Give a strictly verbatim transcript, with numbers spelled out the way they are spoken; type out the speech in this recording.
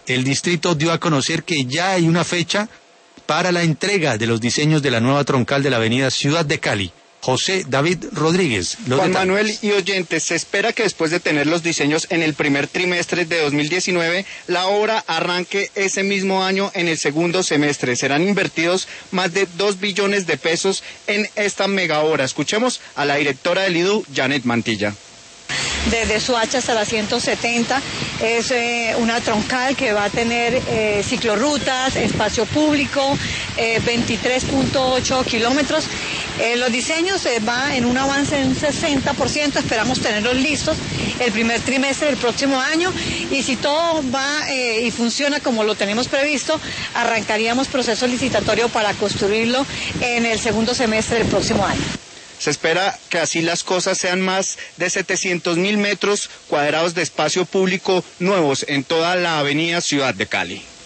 el distrito dio a conocer que ya hay una fecha para la entrega de los diseños de la nueva troncal de la avenida Ciudad de Cali. José David Rodríguez. Juan Manuel y oyentes, se espera que después de tener los diseños en el primer trimestre de dos mil diecinueve, la obra arranque ese mismo año en el segundo semestre. Serán invertidos más de dos billones de pesos en esta mega obra. Escuchemos a la directora del I D U, Janet Mantilla. Desde Soacha hasta la ciento setenta, es eh, una troncal que va a tener eh, ciclorrutas, espacio público, eh, veintitrés punto ocho kilómetros. Eh, los diseños eh, va en un avance de un sesenta por ciento, esperamos tenerlos listos el primer trimestre del próximo año, y si todo va eh, y funciona como lo tenemos previsto, arrancaríamos proceso licitatorio para construirlo en el segundo semestre del próximo año. Se espera que así las cosas sean más de setecientos mil metros cuadrados de espacio público nuevos en toda la avenida Ciudad de Cali.